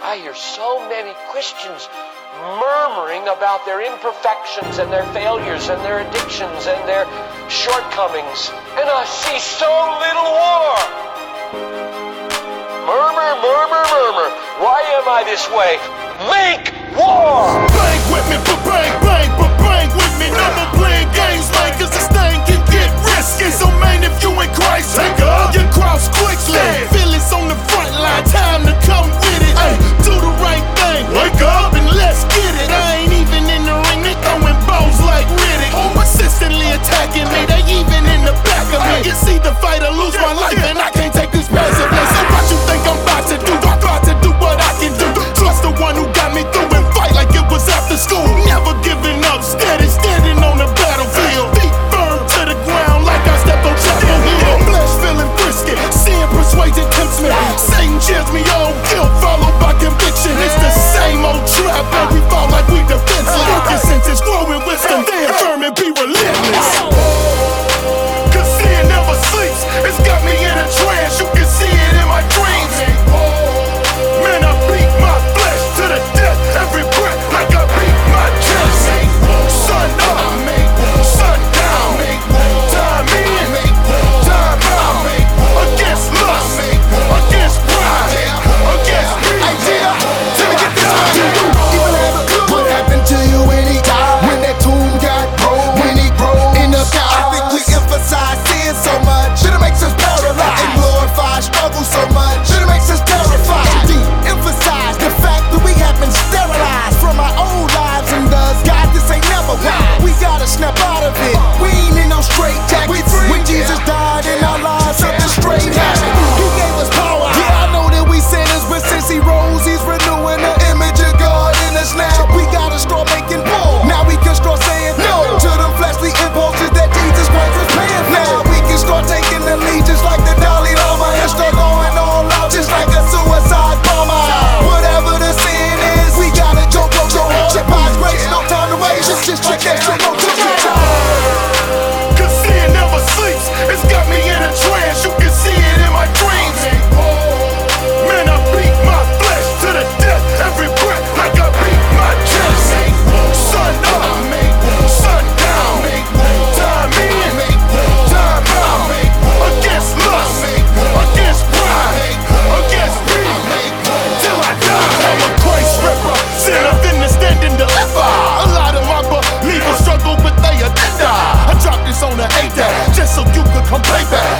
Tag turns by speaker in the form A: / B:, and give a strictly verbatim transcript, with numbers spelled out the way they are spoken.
A: I hear so many Christians murmuring about their imperfections and their failures and their addictions and their shortcomings. And I see so little war. Murmur, murmur, murmur. Why am I this way? Make war!
B: Bang with me, but bang, bang, but bang with me. No more playing games, man, cause this thing can get risky. So man, if you in Christ, take up your cross quickly. Feel it's on the front line, time to come with it. Ay, do the right thing, wake up and let's get it. I ain't even in the ring, they throwing balls like Riddick. Persistently attacking me, they even in the back of me. It's either fight or lose my life, and I can't take this passively. So what you think I'm about to do? I'm about to do what I can do. Trust the one who got me through and fight like it was after school. Never giving up, steady standing on the battlefield. Feet firm to the ground like I stepped on Chapel Hill. Flesh feeling frisky, sin persuasion tempts me. Satan cheers me on, guilt followed by conviction. It's the same old trap, and we fall like we defenseless. Focus sentence, growing wisdom, stand firm and be relentless. Cause sin never sleeps, it's got me in a trance. You can see it in my dreams. Man, I beat my flesh to the death every breath like I beat my chest. Sun up, sun down, time in, time out. Against lust, against pride, against greed. Till we get this right.
C: Even have a clue what happened to you when he died? When that tomb got broke, when he broke in the sky. I think we emphasize sin so much, shit it makes us paralyzed. And glorify struggle so much, shit it makes us terrified. De-emphasize the fact that we have been sterilized from our old lives, and thus God, this ain't never right. We gotta snap out of it. We ain't in no straight jackets. When Jesus died in our lives, something straight happened. He gave us power. Yeah, I know that we sinners, but since he rose, he's renewing the image of God in us now. We gotta start making war. Now we can start saying no to the fleshly impulses that Jesus Christ was paying for. Now we can start taking the lead just like the Dalai Lama and start going all out just like a suicide bomber. Whatever the sin is, we gotta jump, jump, jump. Chip God's grace, no time to waste. Just, just check that shit, no time.
B: Cause sin never sleeps, it's got me in a trance. You can see it in my dreams. Man, I beat my flesh to the death every breath like I beat my chest. Sun up, sun down, time in, time out. Against lust, against pride, against greed. Till I die, I'm a Christ representative in the standing deliver. A lot of my believers struggle with their agenda. I dropped this on the A D A just so you could come play back.